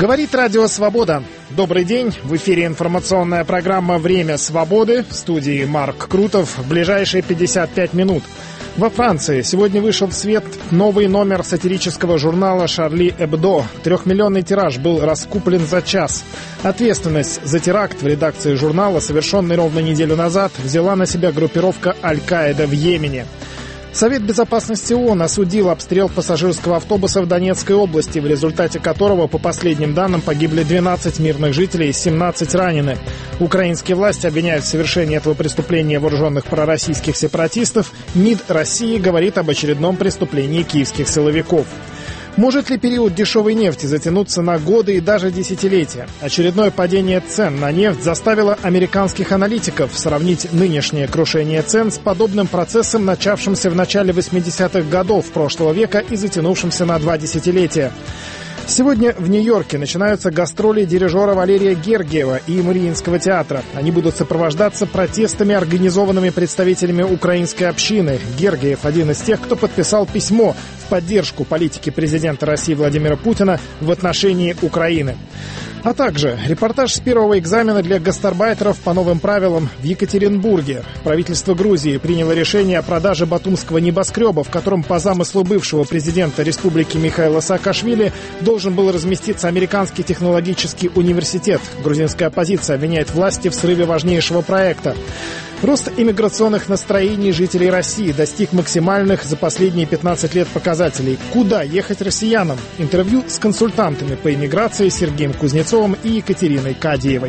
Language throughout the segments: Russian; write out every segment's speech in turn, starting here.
Говорит Радио Свобода. Добрый день. В эфире информационная программа «Время свободы». В студии Марк Крутов. В ближайшие 55 минут. Во Франции сегодня вышел в свет новый номер сатирического журнала «Шарли Эбдо». 3-миллионный тираж был раскуплен за час. Ответственность за теракт в редакции журнала, совершенный ровно неделю назад, взяла на себя группировка Аль-Каида в Йемене. Совет безопасности ООН осудил обстрел пассажирского автобуса в Донецкой области, в результате которого, по последним данным, погибли 12 мирных жителей и 17 ранены. Украинские власти обвиняют в совершении этого преступления вооруженных пророссийских сепаратистов. МИД России говорит об очередном преступлении киевских силовиков. Может ли период дешевой нефти затянуться на годы и даже десятилетия? Очередное падение цен на нефть заставило американских аналитиков сравнить нынешнее крушение цен с подобным процессом, начавшимся в начале 80-х годов прошлого века и затянувшимся на 2 десятилетия. Сегодня в Нью-Йорке начинаются гастроли дирижера Валерия Гергиева и Мариинского театра. Они будут сопровождаться протестами, организованными представителями украинской общины. Гергиев – один из тех, кто подписал письмо в поддержку политики президента России Владимира Путина в отношении Украины. А также репортаж с первого экзамена для гастарбайтеров по новым правилам в Екатеринбурге. Правительство Грузии приняло решение о продаже батумского небоскреба, в котором по замыслу бывшего президента республики Михаила Саакашвили должен был разместиться американский технологический университет. Грузинская оппозиция обвиняет власти в срыве важнейшего проекта. Рост иммиграционных настроений жителей России достиг максимальных за последние 15 лет показателей. Куда ехать россиянам? Интервью с консультантами по иммиграции Сергеем Кузнецовым и Екатериной Кадиевой.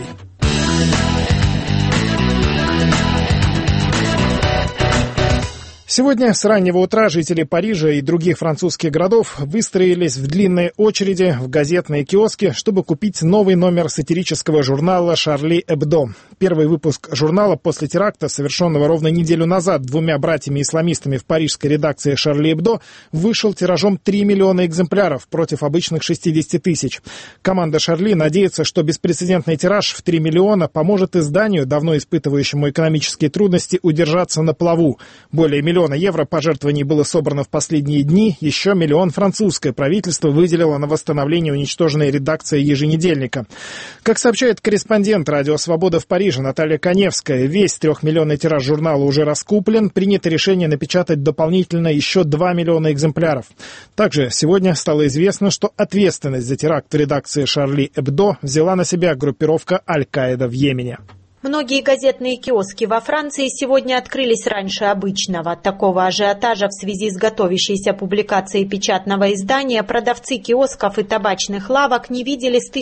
Сегодня с раннего утра жители Парижа и других французских городов выстроились в длинные очереди в газетные киоски, чтобы купить новый номер сатирического журнала «Шарли Эбдо». Первый выпуск журнала после теракта, совершенного ровно неделю назад 2 братьями-исламистами в парижской редакции «Шарли Эбдо», вышел тиражом 3 миллиона экземпляров против обычных 60 тысяч. Команда «Шарли» надеется, что беспрецедентный тираж в 3 миллиона поможет изданию, давно испытывающему экономические трудности, удержаться на плаву. Более миллиона евро пожертвований было собрано в последние дни, еще 1 миллион французское правительство выделило на восстановление уничтоженной редакции еженедельника. Как сообщает корреспондент «Радио Свобода» в Париже Наталья Коневская, весь 3-миллионный тираж журнала уже раскуплен, принято решение напечатать дополнительно еще 2 миллиона экземпляров. Также сегодня стало известно, что ответственность за теракт в редакции «Шарли Эбдо» взяла на себя группировка Аль-Каида в Йемене. Многие газетные киоски во Франции сегодня открылись раньше обычного. Такого ажиотажа в связи с готовящейся публикацией печатного издания продавцы киосков и табачных лавок не видели с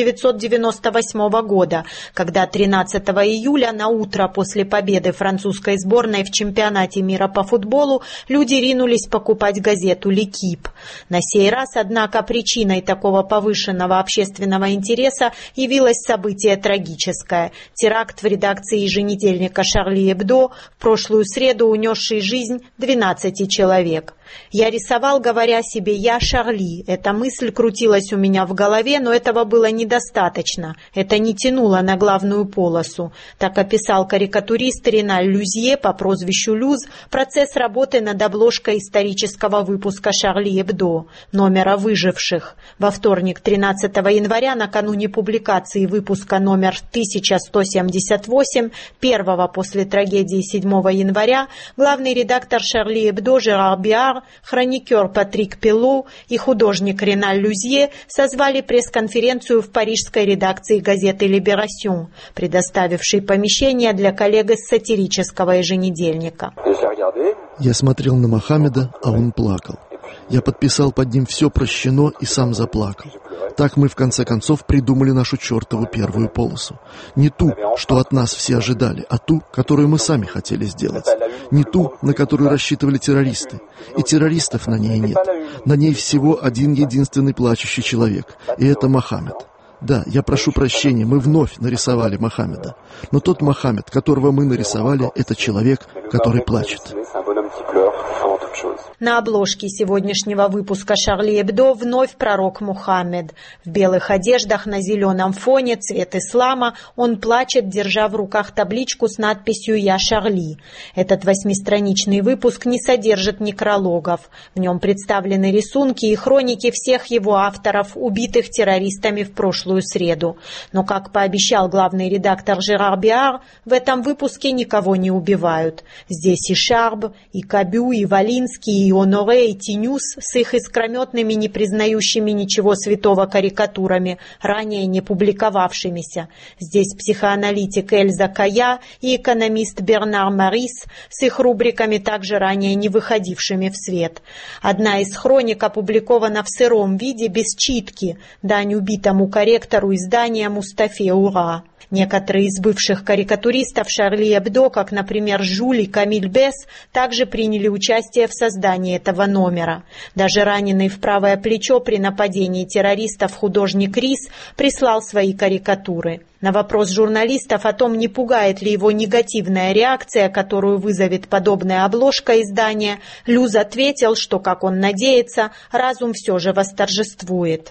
1998 года, когда 13 июля на утро после победы французской сборной в чемпионате мира по футболу люди ринулись покупать газету «L'Équipe». На сей раз, однако, причиной такого повышенного общественного интереса явилось событие трагическое – теракт в редакции еженедельника «Шарли Эбдо», в прошлую среду унесший жизнь 12 человек. Я рисовал, говоря себе «я Шарли». Эта мысль крутилась у меня в голове, но этого было недостаточно. Это не тянуло на главную полосу. Так описал карикатурист Реналь Люзье по прозвищу Люз процесс работы над обложкой исторического выпуска «Шарли Эбдо», номера «Выживших». Во вторник, 13 января, накануне публикации выпуска номер 1178, первого после трагедии 7 января, главный редактор «Шарли Эбдо» Жерар Биар, хроникер Патрик Пелло и художник Реналь Люзье созвали пресс-конференцию в парижской редакции газеты «Либерасьон», предоставившей помещение для коллег из сатирического еженедельника. Я смотрел на Мохаммеда, а он плакал. Я подписал под ним «Все прощено» и сам заплакал. Так мы, в конце концов, придумали нашу чертову первую полосу. Не ту, что от нас все ожидали, а ту, которую мы сами хотели сделать. Не ту, на которую рассчитывали террористы. И террористов на ней нет. На ней всего один единственный плачущий человек, и это Мохаммед. Да, я прошу прощения, мы вновь нарисовали Мохаммеда. Но тот Мохаммед, которого мы нарисовали, это человек, который плачет. На обложке сегодняшнего выпуска «Шарли Эбдо» вновь пророк Мухаммед. В белых одеждах на зеленом фоне, цвет ислама, он плачет, держа в руках табличку с надписью «Я Шарли». Этот 8-страничный выпуск не содержит некрологов. В нем представлены рисунки и хроники всех его авторов, убитых террористами в прошлую среду. Но, как пообещал главный редактор Жерар Биар, в этом выпуске никого не убивают. Здесь и Шарб, и Кабю, и Валинский, и Оноре, и Тинюс с их искрометными, не признающими ничего святого карикатурами, ранее не публиковавшимися. Здесь психоаналитик Эльза Кая и экономист Бернар Марис с их рубриками, также ранее не выходившими в свет. Одна из хроник опубликована в сыром виде, без читки, дань убитому корректору издания Мустафе Ура. Некоторые из бывших карикатуристов Шарли Эбдо, как, например, Жюль и Камиль Бесс, также приняли участие в создании этого номера. Даже раненый в правое плечо при нападении террористов художник Рис прислал свои карикатуры. На вопрос журналистов о том, не пугает ли его негативная реакция, которую вызовет подобная обложка издания, Люз ответил, что, как он надеется, разум все же восторжествует.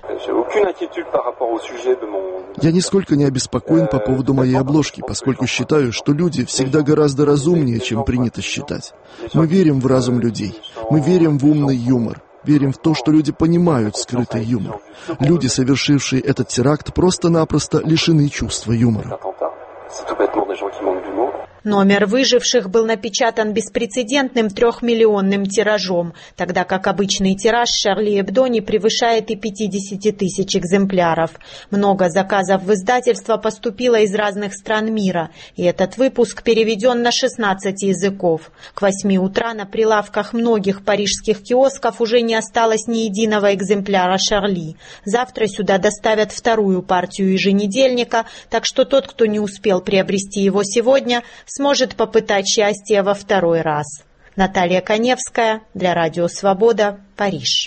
Я нисколько не обеспокоен по поводу моей обложки, поскольку считаю, что люди всегда гораздо разумнее, чем принято считать. Мы верим в разум людей, мы верим в умный юмор. Верим в то, что люди понимают скрытый юмор. Люди, совершившие этот теракт, просто-напросто лишены чувства юмора. Номер выживших был напечатан беспрецедентным 3-миллионным тиражом, тогда как обычный тираж Шарли Эбдо не превышает и 50 тысяч экземпляров. Много заказов в издательство поступило из разных стран мира, и этот выпуск переведен на 16 языков. К 8 утра на прилавках многих парижских киосков уже не осталось ни единого экземпляра Шарли. Завтра сюда доставят вторую партию еженедельника, так что тот, кто не успел приобрести его сегодня, сможет попытать счастье во второй раз. Наталья Коневская для Радио Свобода, Париж.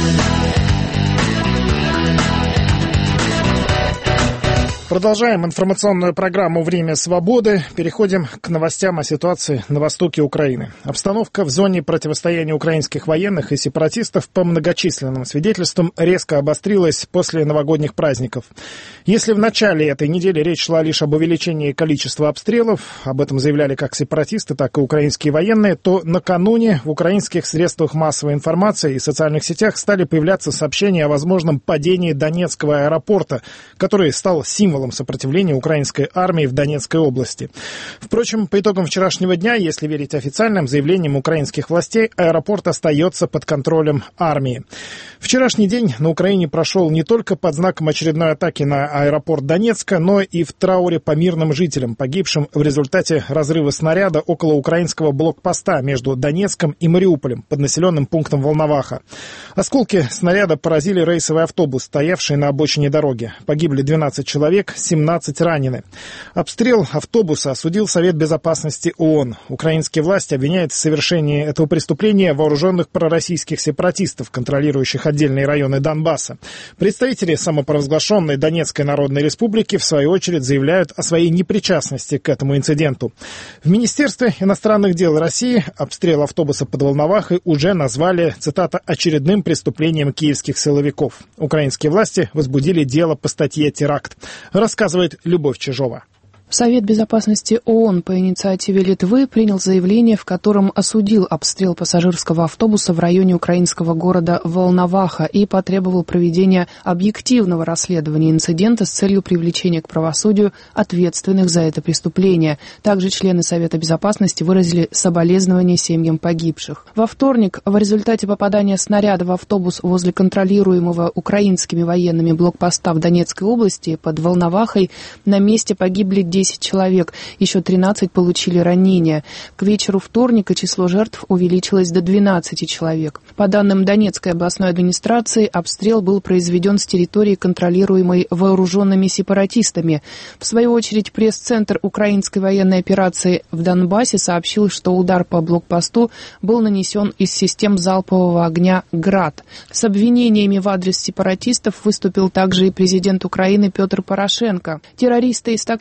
Продолжаем информационную программу «Время свободы». Переходим к новостям о ситуации на востоке Украины. Обстановка в зоне противостояния украинских военных и сепаратистов по многочисленным свидетельствам резко обострилась после новогодних праздников. Если в начале этой недели речь шла лишь об увеличении количества обстрелов, об этом заявляли как сепаратисты, так и украинские военные, то накануне в украинских средствах массовой информации и социальных сетях стали появляться сообщения о возможном падении Донецкого аэропорта, который стал символом сопротивления украинской армии в Донецкой области. Впрочем, по итогам вчерашнего дня, если верить официальным заявлениям украинских властей, аэропорт остается под контролем армии. Вчерашний день на Украине прошел не только под знаком очередной атаки на аэропорт Донецка, но и в трауре по мирным жителям, погибшим в результате разрыва снаряда около украинского блокпоста между Донецком и Мариуполем под населенным пунктом Волноваха. Осколки снаряда поразили рейсовый автобус, стоявший на обочине дороги. Погибли 12 человек, 17 ранены. Обстрел автобуса осудил Совет Безопасности ООН. Украинские власти обвиняют в совершении этого преступления вооруженных пророссийских сепаратистов, контролирующих отдельные районы Донбасса. Представители самопровозглашенной Донецкой Народной Республики, в свою очередь, заявляют о своей непричастности к этому инциденту. В Министерстве иностранных дел России обстрел автобуса под Волновахой уже назвали, цитата, «очередным преступлением киевских силовиков». Украинские власти возбудили дело по статье «Теракт». Рассказывает Любовь Чижова. Совет Безопасности ООН по инициативе Литвы принял заявление, в котором осудил обстрел пассажирского автобуса в районе украинского города Волноваха и потребовал проведения объективного расследования инцидента с целью привлечения к правосудию ответственных за это преступление. Также члены Совета Безопасности выразили соболезнования семьям погибших. Во вторник в результате попадания снаряда в автобус возле контролируемого украинскими военными блокпоста в Донецкой области под Волновахой на месте погибли 10 человек, еще 13 получили ранения. К вечеру вторника число жертв увеличилось до 12 человек. По данным Донецкой областной администрации, обстрел был произведен с территории, контролируемой вооруженными сепаратистами. В свою очередь, пресс-центр украинской военной операции в Донбассе сообщил, что удар по блокпосту был нанесен из систем залпового огня «Град». С обвинениями в адрес сепаратистов выступил также и президент Украины Петр Порошенко. Террористы из так называемой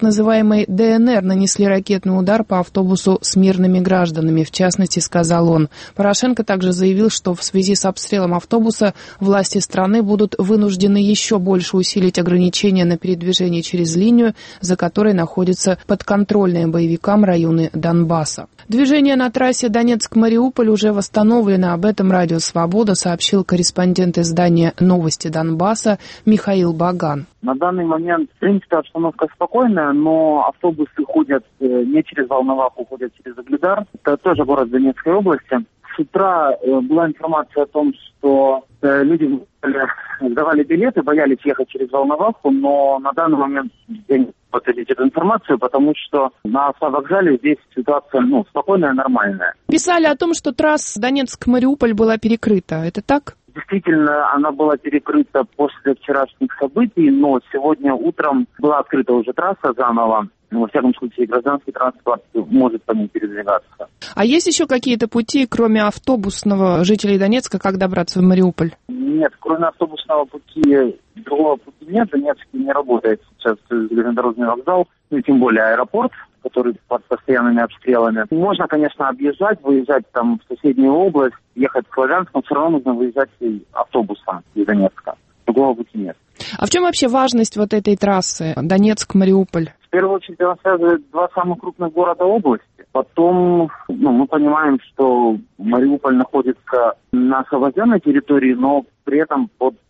называемой ДНР нанесли ракетный удар по автобусу с мирными гражданами, в частности, сказал он. Порошенко также заявил, что в связи с обстрелом автобуса власти страны будут вынуждены еще больше усилить ограничения на передвижение через линию, за которой находятся подконтрольные боевикам районы Донбасса. Движение на трассе Донецк-Мариуполь уже восстановлено. Об этом Радио Свобода сообщил корреспондент издания «Новости Донбасса» Михаил Баган. На данный момент, в принципе, обстановка спокойная, но автобусы ходят не через Волноваху, ходят через Угледар. Это тоже город Донецкой области. С утра была информация о том, что люди сдавали билеты, боялись ехать через Волноваху, но на данный момент я не могу подтвердить эту информацию, потому что на автовокзале здесь ситуация спокойная, нормальная. Писали о том, что трасса Донецк-Мариуполь была перекрыта. Это так? Действительно, она была перекрыта после вчерашних событий, но сегодня утром была открыта уже трасса заново. Во всяком случае, гражданский транспорт может по ней передвигаться. А есть еще какие-то пути, кроме автобусного, жителей Донецка, как добраться в Мариуполь? Нет, кроме автобусного пути, другого пути нет. Донецк не работает сейчас железнодорожный вокзал, тем более аэропорт, который под постоянными обстрелами. Можно, конечно, объезжать, выезжать там в соседнюю область, ехать в Славянск, но все равно нужно выезжать автобусом из Донецка. Другого пути нет. А в чем вообще важность вот этой трассы Донецк-Мариуполь? В первую очередь она связывает два самых крупных города области. Потом мы понимаем, что Мариуполь находится на освобожденной территории, но при этом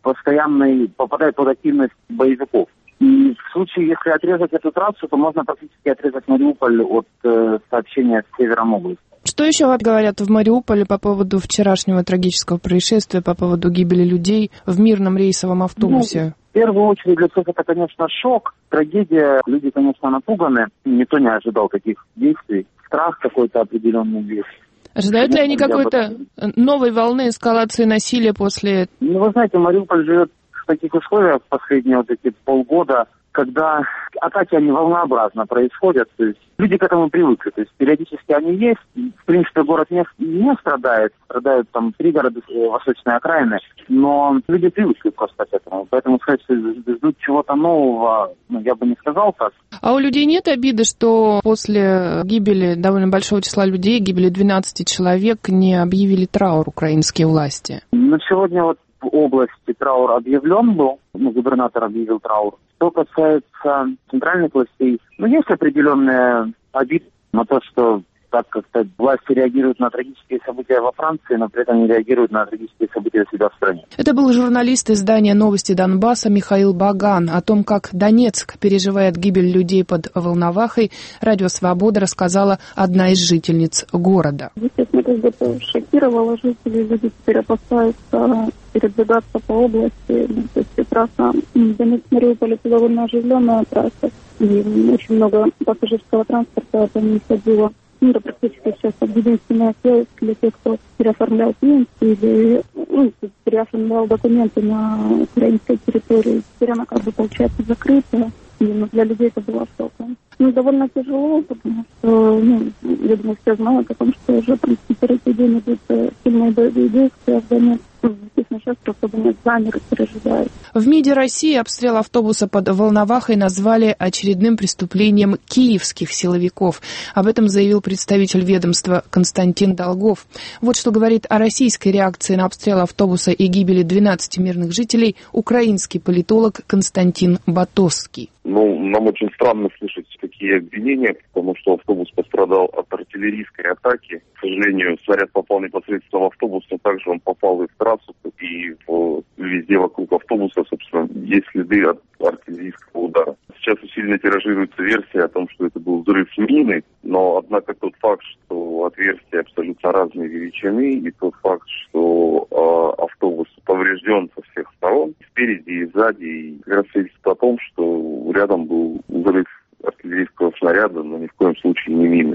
попадает под активность боевиков. И в случае, если отрезать эту трассу, то можно практически отрезать Мариуполь от сообщения с севером области. Что еще говорят в Мариуполе по поводу вчерашнего трагического происшествия, по поводу гибели людей в мирном рейсовом автобусе? В первую очередь для всех это, конечно, шок, трагедия. Люди, конечно, напуганы. Никто не ожидал таких действий. Страх какой-то определенный есть. Ожидают ли они какой-то новой волны эскалации насилия после... Вы знаете, Мариуполь живет в таких условиях последние эти полгода, когда атаки, они волнообразно происходят, то есть люди к этому привыкли, то есть периодически они есть, в принципе, город не страдают там пригороды, восточные окраины, но люди привыкли просто к этому, поэтому сказать, что ждут чего-то нового, я бы не сказал так. А у людей нет обиды, что после гибели довольно большого числа людей, гибели 12 человек, не объявили траур украинские власти? Сегодня в области траур объявлен был, губернатор объявил траур. Что касается центральных властей, есть определенные обиды на то, что так как-то власти реагируют на трагические события во Франции, но при этом не реагируют на трагические события у себя в стране. Это был журналист издания «Новости Донбасса» Михаил Баган. О том, как Донецк переживает гибель людей под Волновахой, Радио Свобода рассказала одна из жительниц города. Естественно, это шокировало жителей, люди теперь опасаются передвигаться по области. То есть трасса Донецк-Мариуполь — это довольно оживленная трасса, и очень много пассажирского транспорта там не ходило. Это практически сейчас единственная связь для тех, кто переоформлял пенсии или переоформлял документы на украинской территории. Теперь она получается закрыта. И для людей это было шоком. Довольно тяжело, потому что, я думаю, все знают о том, что уже в третий день идут сильные боевые действия в Донецке. Естественно, сейчас просто Донецк замер и переживает. В МИДе России обстрел автобуса под Волновахой назвали очередным преступлением киевских силовиков. Об этом заявил представитель ведомства Константин Долгов. Вот что говорит о российской реакции на обстрел автобуса и гибели 12 мирных жителей украинский политолог Константин Батовский. Нам очень странно слышать такие обвинения, потому что автобус пострадал от артиллерийской атаки. К сожалению, снаряд попал непосредственно в автобус, но также он попал и в трассу, и везде вокруг автобуса, собственно, есть следы от артиллерийского удара. Сейчас усиленно тиражируется версия о том, что это был взрыв мины, но, однако, тот факт, что отверстия абсолютно разной величины, и тот факт, что автобус поврежден со всех сторон, спереди и сзади, и как раз свидетельствует о том, что рядом был взрыв артиллерийского снаряда, но ни в коем случае не мины.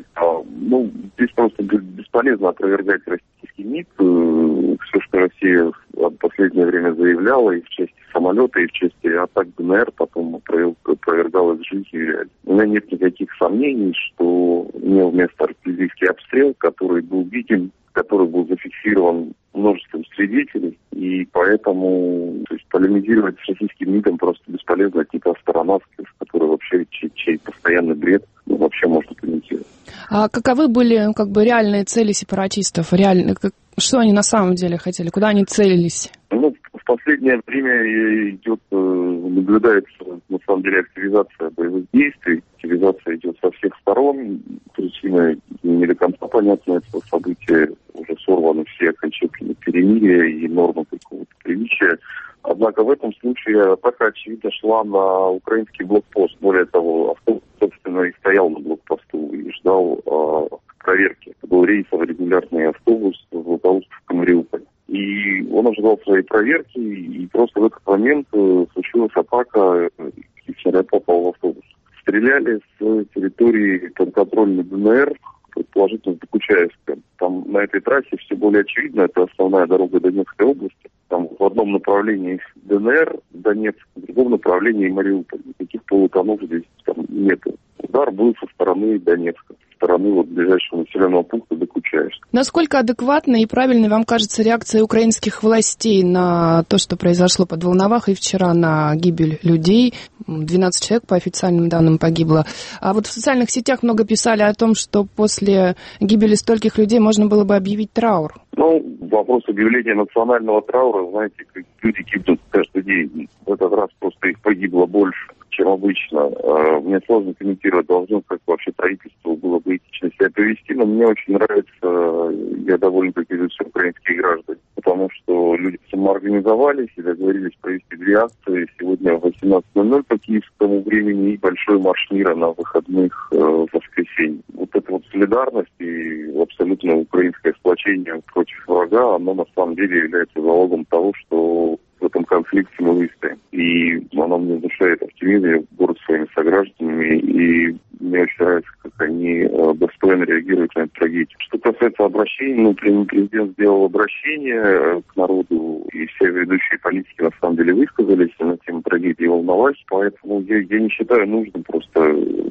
Здесь просто бесполезно опровергать российский МИД. Все, что Россия в последнее время заявляла, и в части самолета, и в части атак ДНР, потом опровергалась жизнью и реально. У меня нет никаких сомнений, что имел место артиллерийский обстрел, который был видим, который был зафиксирован множеством свидетелей, и поэтому полемизировать с российским МИДом просто бесполезно, типа Сторонавских, который вообще чей постоянный бред вообще можно комментировать. А каковы были реальные цели сепаратистов? Что они на самом деле хотели? Куда они целились? В последнее время наблюдается, на самом деле, активизация боевых действий. Активизация идет со всех сторон. Причины не до конца понятны этого события. Уже сорваны все окончательные перемирия и нормы какого-то приличия. Однако в этом случае атака, очевидно, шла на украинский блокпост. Более того, автобус, собственно, и стоял на блокпосту и ждал проверки. Это был рейсовый регулярный автобус в Златоустовском Мариуполе. И он ожидал своей проверки, и просто в этот момент случилась атака, и снаряд попал в автобус. Стреляли с территории подконтрольной ДНР, предположительно с Докучаевска. Там на этой трассе все более очевидно, это основная дорога Донецкой области. Там в одном направлении ДНР, Донецк, в другом направлении Мариуполь. Никаких полутонов здесь там нету. Удар был со стороны Донецка, со стороны ближайшего населенного пункта Докучаевска. Насколько адекватной и правильной вам кажется реакция украинских властей на то, что произошло под Волновахой вчера, на гибель людей? 12 человек, по официальным данным, погибло. А вот в социальных сетях много писали о том, что после гибели стольких людей можно было бы объявить траур. Вопрос объявления национального траура, знаете, как люди гибнут каждый день. В этот раз просто их погибло больше, чем обычно. Мне сложно комментировать, должно как вообще правительству было бы этично себя повести, но мне очень нравится, я довольно-таки за все украинские граждане, потому что люди самоорганизовались и договорились провести 2 акции сегодня в 18:00 по киевскому времени и большой марш мира на выходных в воскресенье. Вот эта вот солидарность и абсолютно украинское сплочение против врага, оно на самом деле является залогом того, что в этом конфликте мы выстоим. И оно мне внушает оптимизм, я горд своими согражданами, и мне очень нравится, как они достойно реагируют на эту трагедию. Что касается обращений, президент сделал обращение к народу, и все ведущие политики на самом деле высказались на тему трагедии Волновахи, поэтому я не считаю нужным просто,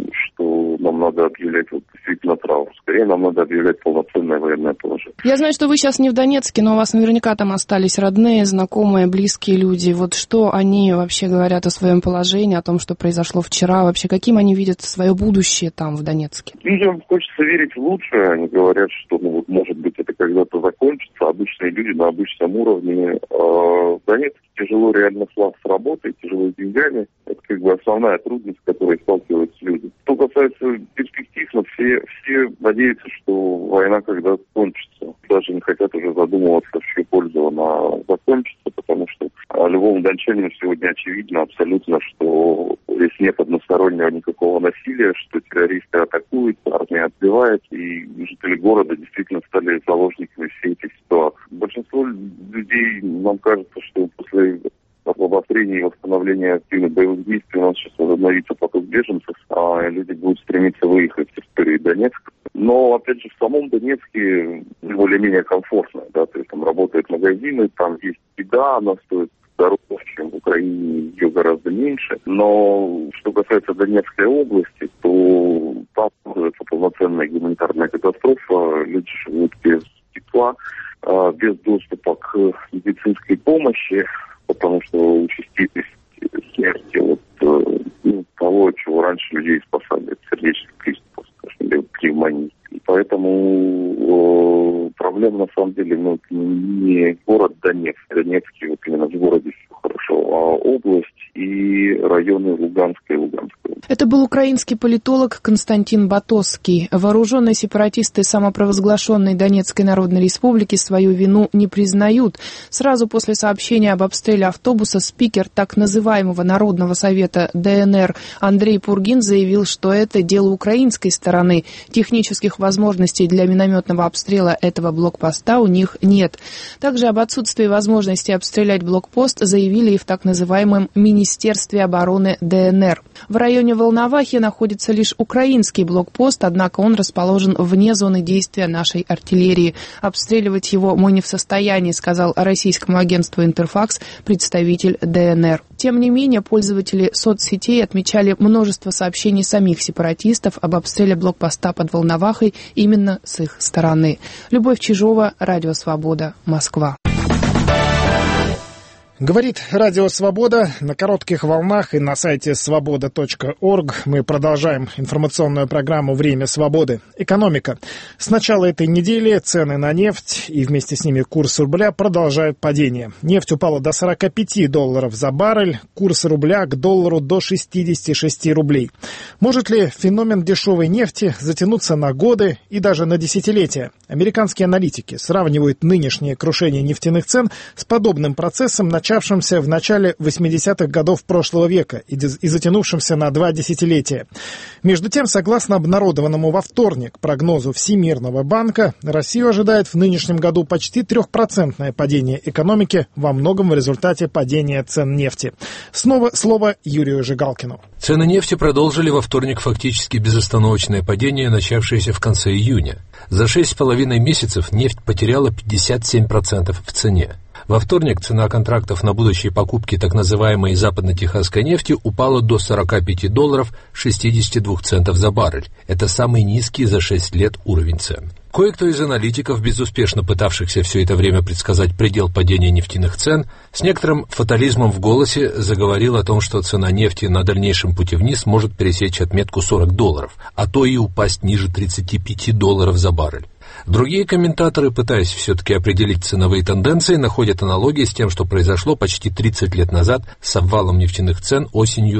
что нам надо объявлять действительно траур. Скорее, нам надо объявлять полноценное военное положение. Я знаю, что вы сейчас не в Донецке, но у вас наверняка там остались родные, знакомые, близкие люди. Вот что они вообще говорят о своем положении, о том, что произошло вчера? Вообще, каким они видят свое будущее там, в Донецке? Людям хочется верить в лучшее. Они говорят, что, может быть, это когда-то закончится. Обычные люди на обычном уровне. В Донецке тяжело реально с работой, тяжело с деньгами. Это основная трудность, с которой сталкиваются люди. Что касается перспектив, все надеются, что война когда-то кончится. Даже не хотят уже задумываться, в чью пользу она закончится, потому что любому дончанину сегодня очевидно абсолютно, что здесь нет одностороннего никакого насилия, что террористы атакуют, армия отбивает, и жители города действительно стали заложниками всей этой ситуации. Большинство людей, нам кажется, что после обострения и восстановления активных боевых действий у нас сейчас возобновится поток беженцев, а люди будут стремиться выехать с территории Донецка. Но, опять же, в самом Донецке более-менее комфортно, да, то есть там работают магазины, там есть еда, она стоит дороже, чем в Украине, ее гораздо меньше. Но что касается Донецкой области, то там находится полноценная гуманитарная катастрофа, люди живут без тепла, без доступа к медицинской помощи, потому что участились смерти того, чего раньше людей спасали от сердечных приступов, скажем, или пневмонии. И поэтому проблема на самом деле не город Донецк. Донецкий именно в городе все хорошо, а область и районы Луганской и Луганской. Это был украинский политолог Константин Батоский. Вооруженные сепаратисты самопровозглашенной Донецкой Народной Республики свою вину не признают. Сразу после сообщения об обстреле автобуса спикер так называемого Народного совета ДНР Андрей Пургин заявил, что это дело украинской стороны. Технических возможностей для минометного обстрела этого блокпоста у них нет. Также об отсутствии возможности обстрелять блокпост заявили и в так называемом Министерстве обороны ДНР. В районе Волновахи находится лишь украинский блокпост, однако он расположен вне зоны действия нашей артиллерии. Обстреливать его мы не в состоянии, сказал российскому агентству «Интерфакс» представитель ДНР. Тем не менее, пользователи соцсетей отмечали множество сообщений самих сепаратистов об обстреле блокпоста под Волновахой именно с их стороны. Любовь Чижова, Радио Свобода, Москва. Говорит Радио Свобода на коротких волнах и на сайте svoboda.org. Мы продолжаем информационную программу «Время свободы». Экономика. С начала этой недели цены на нефть и вместе с ними курс рубля продолжают падение. Нефть упала до $45 за баррель, курс рубля к доллару до 66 рублей. Может ли феномен дешевой нефти затянуться на годы и даже на десятилетия? Американские аналитики сравнивают нынешнее крушение нефтяных цен с подобным процессом, начавшимся в начале 80-х годов прошлого века и затянувшимся на 2 десятилетия. Между тем, согласно обнародованному во вторник прогнозу Всемирного банка, Россию ожидает в нынешнем году почти 3% падение экономики, во многом в результате падения цен нефти. Снова слово Юрию Жигалкину. Цены нефти продолжили во вторник фактически безостановочное падение, начавшееся в конце июня. За 6,5 месяцев нефть потеряла 57% в цене. Во вторник цена контрактов на будущие покупки так называемой западно-техасской нефти упала до $45.62 за баррель. Это самый низкий за 6 лет уровень цен. Кое-кто из аналитиков, безуспешно пытавшихся все это время предсказать предел падения нефтяных цен, с некоторым фатализмом в голосе заговорил о том, что цена нефти на дальнейшем пути вниз может пересечь отметку $40, а то и упасть ниже $35 за баррель. Другие комментаторы, пытаясь все-таки определить ценовые тенденции, находят аналогии с тем, что произошло почти 30 лет назад с обвалом нефтяных цен осенью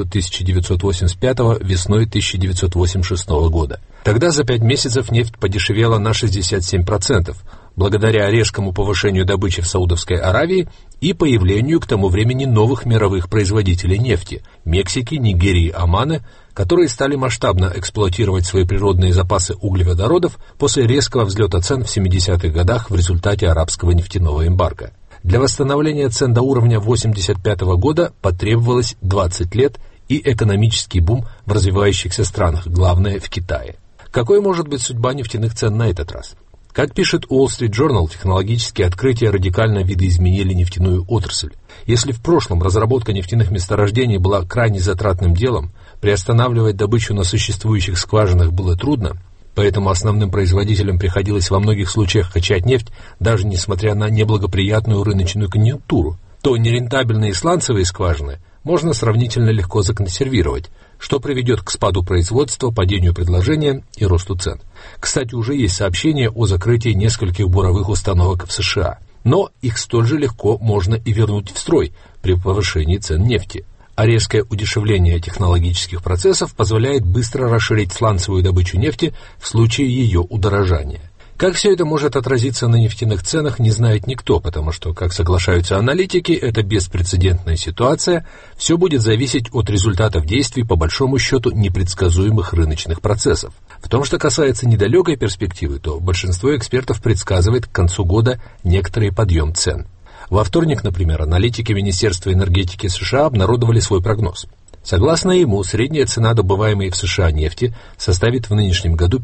1985 весной 1986 года. Тогда за 5 месяцев нефть подешевела на 67%, благодаря резкому повышению добычи в Саудовской Аравии и появлению к тому времени новых мировых производителей нефти – Мексики, Нигерии, Омана, которые стали масштабно эксплуатировать свои природные запасы углеводородов после резкого взлета цен в 70-х годах в результате арабского нефтяного эмбарго. Для восстановления цен до уровня 1985 года потребовалось 20 лет и экономический бум в развивающихся странах, главное в Китае. Какой может быть судьба нефтяных цен на этот раз? Как пишет Wall Street Journal, технологические открытия радикально видоизменили нефтяную отрасль. Если в прошлом разработка нефтяных месторождений была крайне затратным делом, приостанавливать добычу на существующих скважинах было трудно, поэтому основным производителям приходилось во многих случаях качать нефть, даже несмотря на неблагоприятную рыночную конъюнктуру, то нерентабельные сланцевые скважины можно сравнительно легко законсервировать, что приведет к спаду производства, падению предложения и росту цен. Кстати, уже есть сообщения о закрытии нескольких буровых установок в США, но их столь же легко можно и вернуть в строй при повышении цен нефти. А резкое удешевление технологических процессов позволяет быстро расширить сланцевую добычу нефти в случае ее удорожания. Как все это может отразиться на нефтяных ценах, не знает никто, потому что, как соглашаются аналитики, это беспрецедентная ситуация, все будет зависеть от результатов действий, по большому счету, непредсказуемых рыночных процессов. В том, что касается недалекой перспективы, то большинство экспертов предсказывает к концу года некоторый подъем цен. Во вторник, например, аналитики Министерства энергетики США обнародовали свой прогноз. Согласно ему, средняя цена добываемой в США нефти составит в нынешнем году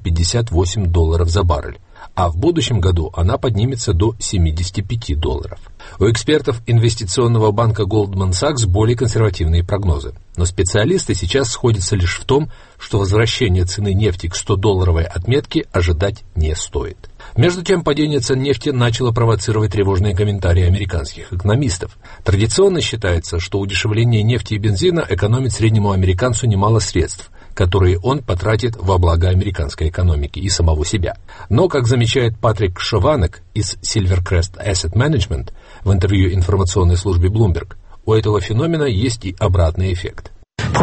$58 за баррель, а в будущем году она поднимется до $75. У экспертов инвестиционного банка Goldman Sachs более консервативные прогнозы. Но специалисты сейчас сходятся лишь в том, что возвращение цены нефти к $100 отметке ожидать не стоит. Между тем, падение цен нефти начало провоцировать тревожные комментарии американских экономистов. Традиционно считается, что удешевление нефти и бензина экономит среднему американцу немало средств, которые он потратит во благо американской экономики и самого себя. Но, как замечает Патрик Шованек из Silvercrest Asset Management в интервью информационной службе Bloomberg, у этого феномена есть и обратный эффект.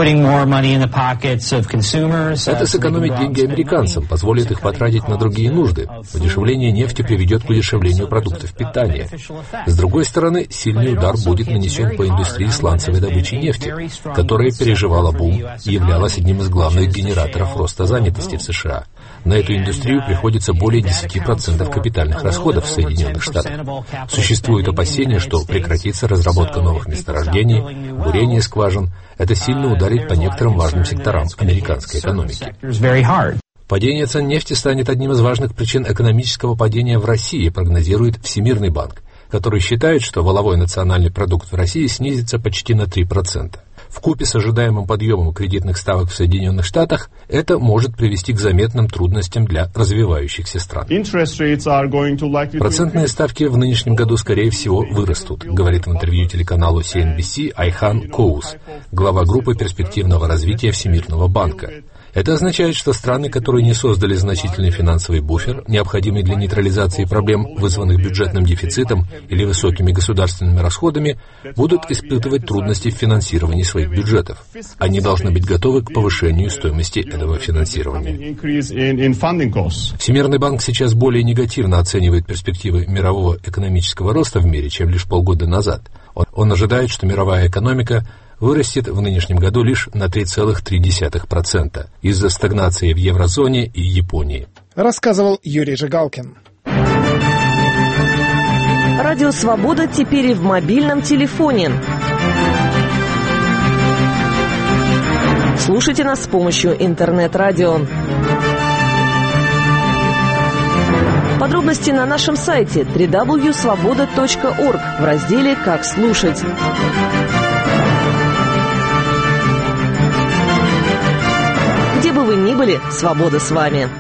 Это сэкономит деньги американцам, позволит их потратить на другие нужды. Удешевление нефти приведет к удешевлению продуктов питания. С другой стороны, сильный удар будет нанесен по индустрии сланцевой добычи нефти, которая переживала бум и являлась одним из главных генераторов роста занятости в США. На эту индустрию приходится более 10% капитальных расходов в Соединенных Штатах. Существует опасение, что прекратится разработка новых месторождений, бурение скважин. Это сильно ударит по некоторым важным секторам американской экономики. Падение цен нефти станет одним из важных причин экономического падения в России, прогнозирует Всемирный банк, который считает, что валовой национальный продукт в России снизится почти на 3%. Вкупе с ожидаемым подъемом кредитных ставок в Соединенных Штатах это может привести к заметным трудностям для развивающихся стран. Процентные ставки в нынешнем году, скорее всего, вырастут, говорит в интервью телеканалу CNBC Айхан Коус, глава группы перспективного развития Всемирного банка. Это означает, что страны, которые не создали значительный финансовый буфер, необходимый для нейтрализации проблем, вызванных бюджетным дефицитом или высокими государственными расходами, будут испытывать трудности в финансировании своих бюджетов. Они должны быть готовы к повышению стоимости этого финансирования. Всемирный банк сейчас более негативно оценивает перспективы мирового экономического роста в мире, чем лишь полгода назад. Он ожидает, что мировая экономика вырастет в нынешнем году лишь на 3,3% из-за стагнации в еврозоне и Японии. Рассказывал Юрий Жигалкин. Радио «Свобода» теперь и в мобильном телефоне. Слушайте нас с помощью интернет-радио. Подробности на нашем сайте www.svoboda.org в разделе «Как слушать». Где бы вы ни были, свобода с вами.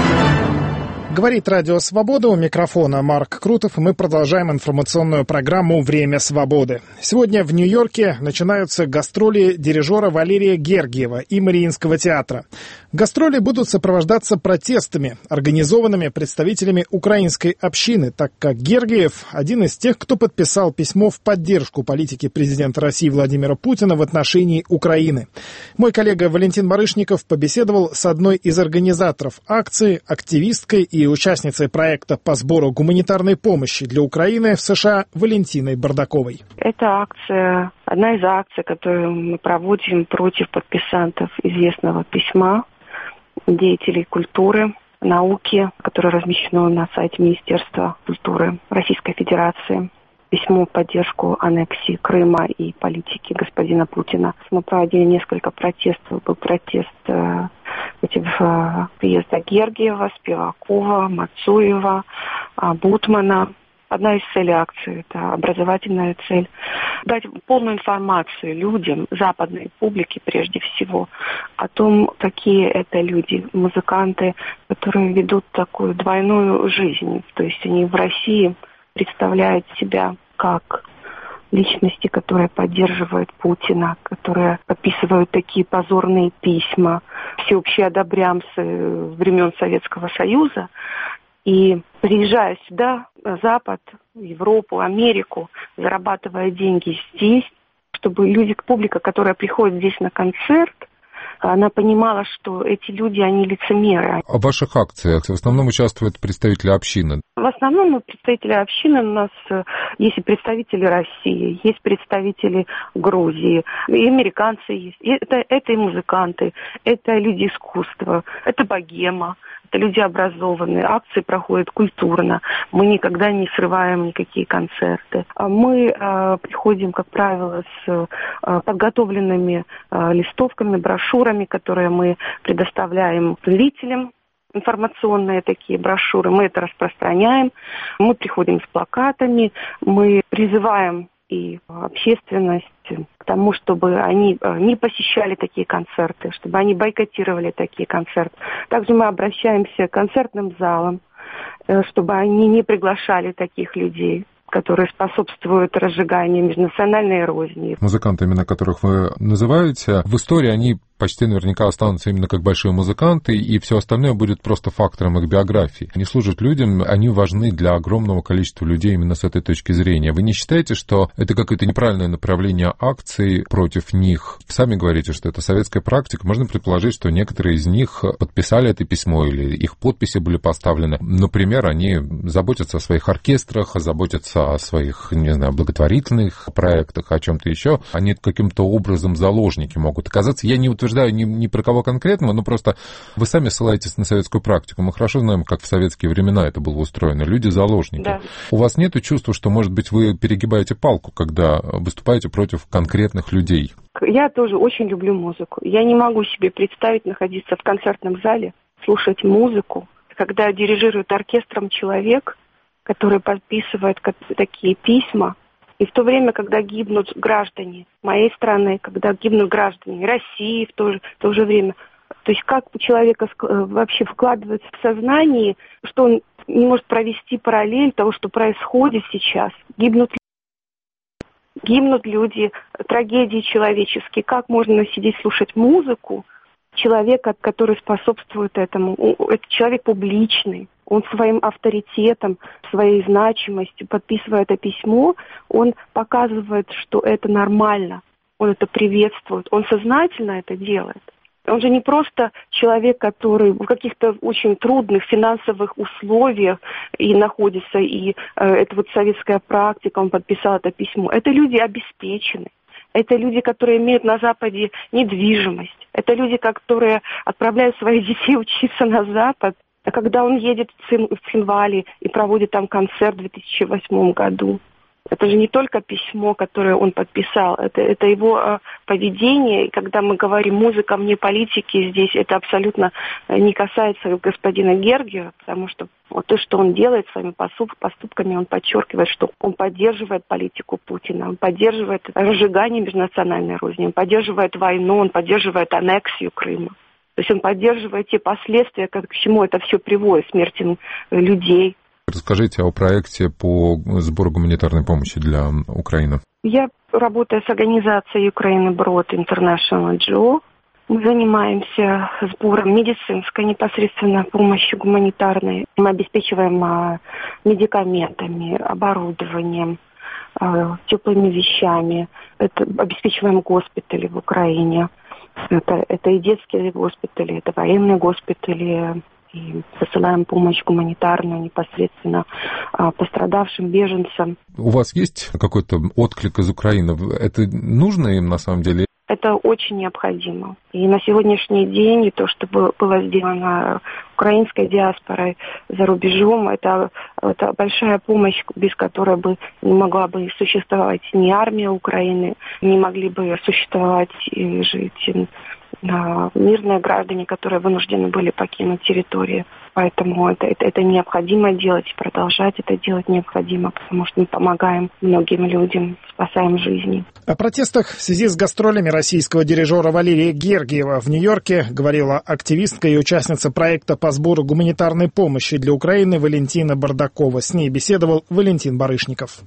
Говорит Радио Свобода, у микрофона Марк Крутов, и мы продолжаем информационную программу «Время свободы». Сегодня в Нью-Йорке начинаются гастроли дирижера Валерия Гергиева и Мариинского театра. Гастроли будут сопровождаться протестами, организованными представителями украинской общины, так как Гергиев – один из тех, кто подписал письмо в поддержку политики президента России Владимира Путина в отношении Украины. Мой коллега Валентин Барышников побеседовал с одной из организаторов акции, активисткой и участницей проекта по сбору гуманитарной помощи для Украины в США Валентиной Бардаковой. Это акция, одна из акций, которую мы проводим против подписантов известного письма деятелей культуры, науки, которое размещено на сайте Министерства культуры Российской Федерации. Письмо в поддержку аннексии Крыма и политики господина Путина. Мы проводили несколько протестов. Был протест против приезда Гергиева, Спивакова, Мацуева, Бутмана. Одна из целей акции – это образовательная цель. Дать полную информацию людям, западной публике прежде всего, о том, какие это люди, музыканты, которые ведут такую двойную жизнь. То есть они в России представляют себя как личности, которые поддерживают Путина, которые подписывают такие позорные письма, всеобщие одобрямцы времен Советского Союза. И приезжая сюда, на Запад, Европу, Америку, зарабатывая деньги здесь, чтобы люди, публика, которая приходит здесь на концерт, она понимала, что эти люди, они лицемеры. А в ваших акциях в основном участвуют представители общины? В основном представители общины у нас есть и представители России, есть представители Грузии, и американцы есть. Это и музыканты, это люди искусства, это богема. Это люди образованные, акции проходят культурно, мы никогда не срываем никакие концерты. Мы приходим, как правило, с подготовленными листовками, брошюрами, которые мы предоставляем зрителям. Информационные такие брошюры, мы это распространяем, мы приходим с плакатами, мы призываем и общественность к тому, чтобы они не посещали такие концерты, чтобы они бойкотировали такие концерты. Также мы обращаемся к концертным залам, чтобы они не приглашали таких людей, которые способствуют разжиганию межнациональной розни. Музыканты, именно которых вы называете, в истории они почти наверняка останутся именно как большие музыканты, и все остальное будет просто фактором их биографии. Они служат людям, они важны для огромного количества людей именно с этой точки зрения. Вы не считаете, что это какое-то неправильное направление акций против них? Сами говорите, что это советская практика. Можно предположить, что некоторые из них подписали это письмо или их подписи были поставлены. Например, они заботятся о своих оркестрах, заботятся о своих, не знаю, благотворительных проектах, о чем-то еще. Они каким-то образом заложники могут оказаться. Я не утверждаю ни про кого конкретного, но просто вы сами ссылаетесь на советскую практику. Мы хорошо знаем, как в советские времена это было устроено. Люди-заложники. Да. У вас нет чувства, что, может быть, вы перегибаете палку, когда выступаете против конкретных людей? Я тоже очень люблю музыку. Я не могу себе представить находиться в концертном зале, слушать музыку, когда дирижирует оркестром человек, который подписывает такие письма И в то время, когда гибнут граждане моей страны, когда гибнут граждане России в то же время, то есть как у человека вообще вкладывается в сознание, что он не может провести параллель того, что происходит сейчас. Гибнут люди, трагедии человеческие. Как можно сидеть слушать музыку человека, который способствует этому? Это человек публичный. Он своим авторитетом, своей значимостью, подписывая это письмо, он показывает, что это нормально. Он это приветствует. Он сознательно это делает. Он же не просто человек, который в каких-то очень трудных финансовых условиях и находится, и это вот советская практика, он подписал это письмо. Это люди обеспеченные. Это люди, которые имеют на Западе недвижимость. Это люди, которые отправляют своих детей учиться на Запад. А когда он едет в Цинвали и проводит там концерт в 2008 году, это же не только письмо, которое он подписал, это его поведение. И когда мы говорим «музыка вне политики», здесь это абсолютно не касается господина Гергиева, потому что вот то, что он делает своими поступками, он подчеркивает, что он поддерживает политику Путина, он поддерживает разжигание межнациональной розни, он поддерживает войну, он поддерживает аннексию Крыма. То есть он поддерживает те последствия, к чему это все приводит, смерти людей. Расскажите о проекте по сбору гуманитарной помощи для Украины. Я работаю с организацией Ukraine Abroad International NGO. Мы занимаемся сбором медицинской непосредственно помощи гуманитарной. Мы обеспечиваем медикаментами, оборудованием, теплыми вещами. Обеспечиваем госпитали в Украине. Это и детские госпитали, это военные госпитали. И посылаем помощь гуманитарную непосредственно пострадавшим беженцам. У вас есть какой-то отклик из Украины? Это нужно им на самом деле? Это очень необходимо. И на сегодняшний день и то, что было сделано украинской диаспорой за рубежом, это большая помощь, без которой бы не могла бы существовать ни армия Украины, не могли бы существовать и жить мирные граждане, которые вынуждены были покинуть территорию. Поэтому это необходимо делать, продолжать это делать необходимо, потому что мы помогаем многим людям, спасаем жизни. О протестах в связи с гастролями российского дирижера Валерия Гергиева в Нью-Йорке говорила активистка и участница проекта по сбору гуманитарной помощи для Украины Валентина Бардакова. С ней беседовал Валентин Барышников.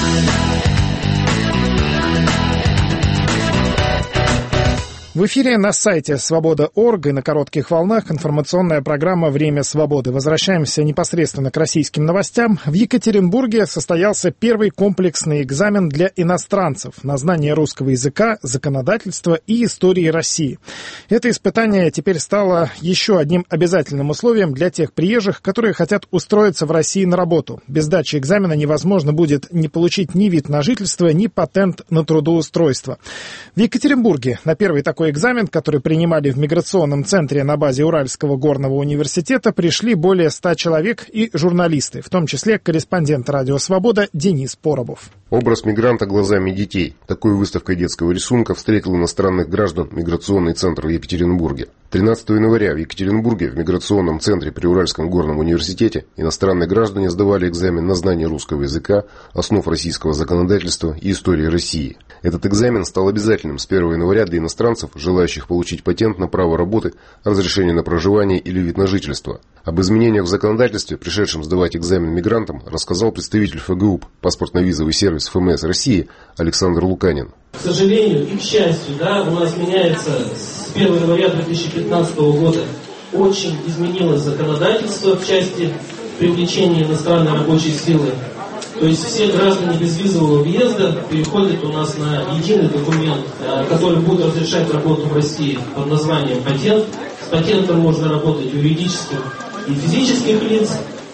В эфире на сайте «Свобода.орг» и на коротких волнах информационная программа «Время свободы». Возвращаемся непосредственно к российским новостям. В Екатеринбурге состоялся первый комплексный экзамен для иностранцев на знание русского языка, законодательства и истории России. Это испытание теперь стало еще одним обязательным условием для тех приезжих, которые хотят устроиться в России на работу. Без сдачи экзамена невозможно будет не получить ни вид на жительство, ни патент на трудоустройство. В Екатеринбурге на первый такой экзамен, который принимали в миграционном центре на базе Уральского горного университета, пришли более 100 человек и журналисты, в том числе корреспондент «Радио Свобода» Денис Поробов. Образ мигранта глазами детей. Такой выставкой детского рисунка встретил иностранных граждан миграционный центр в Екатеринбурге. 13 января в Екатеринбурге в миграционном центре при Уральском горном университете иностранные граждане сдавали экзамен на знание русского языка, основ российского законодательства и истории России. Этот экзамен стал обязательным с 1 января для иностранцев, желающих получить патент на право работы, разрешение на проживание или вид на жительство. Об изменениях в законодательстве, пришедшем сдавать экзамен мигрантам, рассказал представитель ФГУП, паспортно-визовый сервис ФМС России, Александр Луканин. К сожалению и к счастью, у нас меняется с 1 января 2015 года. Очень изменилось законодательство в части привлечения иностранной рабочей силы. То есть все граждане безвизового въезда переходят у нас на единый документ, который будет разрешать работу в России под названием патент. С патентом можно работать юридических и физических лиц.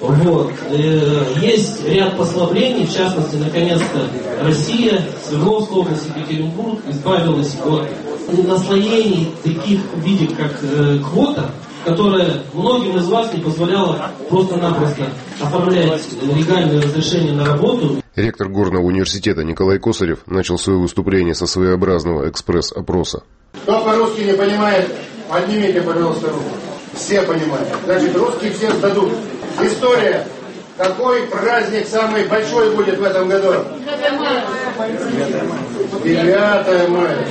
Есть ряд послаблений, в частности, наконец-то Россия, Свердловская область, Екатеринбург избавилась от наслоений таких видов, как квота, которая многим из вас не позволяла просто-напросто оформлять легальное разрешение на работу. Ректор Горного университета Николай Косарев начал свое выступление со своеобразного экспресс-опроса. Кто по-русски не понимает, поднимите, пожалуйста, руку. Все понимают. Значит, русские все сдадут. История. Какой праздник самый большой будет в этом году? 9 мая.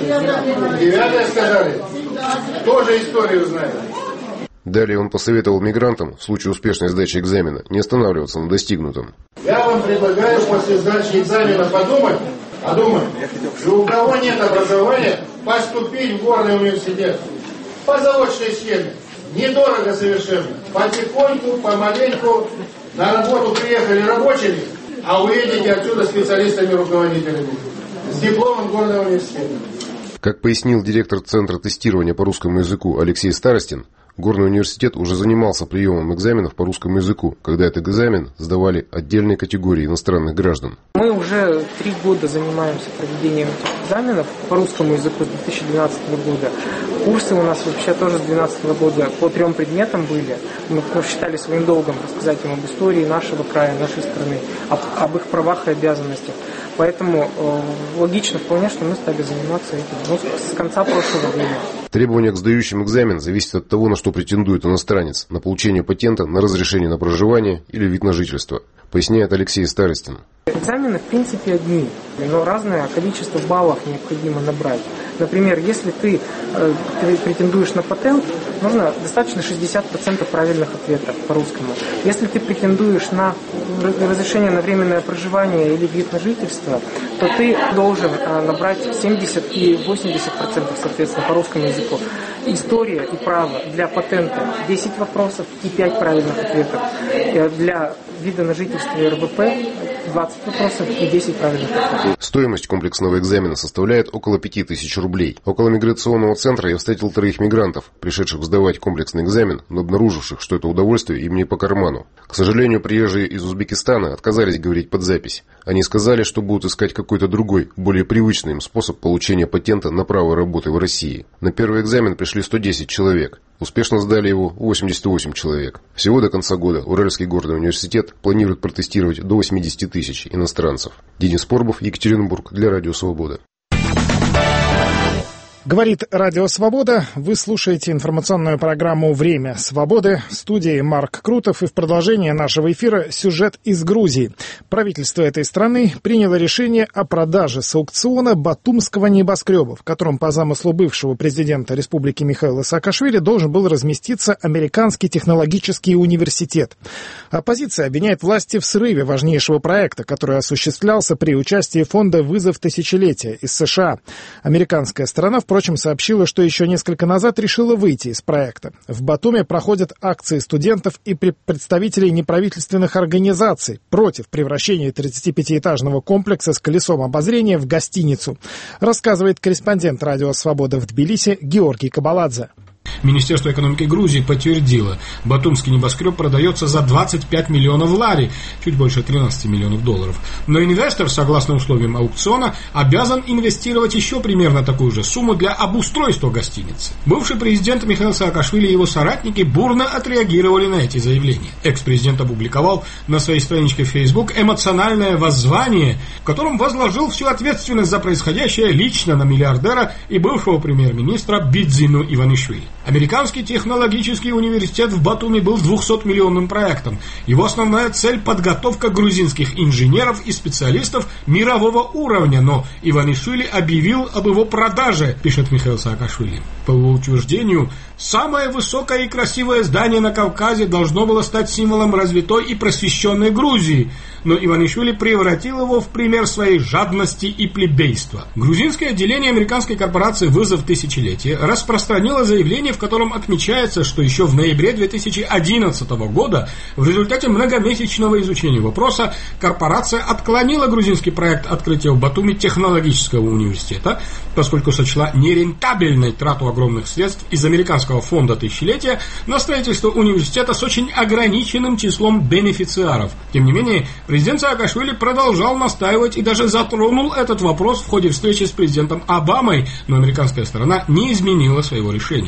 9 сказали? Тоже историю знаю. Далее он посоветовал мигрантам в случае успешной сдачи экзамена не останавливаться на достигнутом. Я вам предлагаю после сдачи экзамена подумать, и у кого нет образования, поступить в горный университет. По заочной схеме. Недорого совершенно. Потихоньку, помаленьку на работу приехали рабочими, а уедете отсюда специалистами-руководителями с дипломом горного университета. Как пояснил директор Центра тестирования по русскому языку Алексей Старостин, Горный университет уже занимался приемом экзаменов по русскому языку, когда этот экзамен сдавали отдельные категории иностранных граждан. Мы уже 3 года занимаемся проведением этих экзаменов по русскому языку с 2012 года. Курсы у нас вообще тоже с 2012 года по 3 предметам были. Мы считали своим долгом рассказать им об истории нашего края, нашей страны, об их правах и обязанностях. Поэтому логично вполне, что мы стали заниматься этим с конца прошлого года. Требования к сдающим экзамен зависят от того, на что претендует иностранец, на получение патента, на разрешение на проживание или вид на жительство, поясняет Алексей Старостин. Экзамены в принципе одни, но разное количество баллов необходимо набрать. Например, если ты претендуешь на патент, нужно достаточно 60% правильных ответов по-русскому. Если ты претендуешь на разрешение на временное проживание или вид на жительство, то ты должен набрать 70 и 80% соответственно по русскому языку. История и право для патента 10 вопросов и 5 правильных ответов. Для вида на жительство и РВП 20 вопросов и 10 правильных ответов. Стоимость комплексного экзамена составляет около 5000 рублей. Около миграционного центра я встретил 3 мигрантов, пришедших сдавать комплексный экзамен, но обнаруживших, что это удовольствие им не по карману. К сожалению, приезжие из Узбекистана отказались говорить под запись. Они сказали, что будут искать какой-то другой, более привычный им способ получения патента на право работы в России. На первый экзамен пришли 110 человек. Успешно сдали его 88 человек. Всего до конца года Уральский горный университет планирует протестировать до 80 тысяч иностранцев. Денис Порбов, Екатеринбург, для Радио Свобода. Говорит Радио Свобода. Вы слушаете информационную программу «Время свободы». В студии Марк Крутов. И в продолжение нашего эфира сюжет из Грузии. Правительство этой страны приняло решение о продаже с аукциона батумского небоскреба, в котором по замыслу бывшего президента республики Михаила Саакашвили должен был разместиться Американский технологический университет. Оппозиция обвиняет власти в срыве важнейшего проекта, который осуществлялся при участии фонда «Вызов тысячелетия» из США. Американская сторона, впрочем, сообщила, что еще несколько назад решила выйти из проекта. В Батуми проходят акции студентов и представителей неправительственных организаций против превращения 35-этажного комплекса с колесом обозрения в гостиницу, рассказывает корреспондент Радио Свобода в Тбилиси Георгий Кабаладзе. Министерство экономики Грузии подтвердило, батумский небоскреб продается за 25 миллионов лари, чуть больше 13 миллионов долларов. Но инвестор, согласно условиям аукциона, обязан инвестировать еще примерно такую же сумму для обустройства гостиницы. Бывший президент Михаил Саакашвили и его соратники бурно отреагировали на эти заявления. Экс-президент опубликовал на своей страничке в Facebook эмоциональное воззвание, в котором возложил всю ответственность за происходящее лично на миллиардера и бывшего премьер-министра Бидзину Иванишвили. Американский технологический университет в Батуми был 200-миллионным проектом. Его основная цель – подготовка грузинских инженеров и специалистов мирового уровня, но Иванишвили объявил об его продаже, пишет Михаил Саакашвили. По его утверждению, самое высокое и красивое здание на Кавказе должно было стать символом развитой и просвещенной Грузии, но Иванишвили превратил его в пример своей жадности и плебейства. Грузинское отделение американской корпорации «Вызов тысячелетия» распространило заявление, в котором отмечается, что еще в ноябре 2011 года в результате многомесячного изучения вопроса корпорация отклонила грузинский проект открытия в Батуми технологического университета, поскольку сочла нерентабельной трату огромных средств из американского фонда тысячелетия на строительство университета с очень ограниченным числом бенефициаров. Тем не менее, президент Саакашвили продолжал настаивать и даже затронул этот вопрос в ходе встречи с президентом Обамой, но американская сторона не изменила своего решения. В крайнем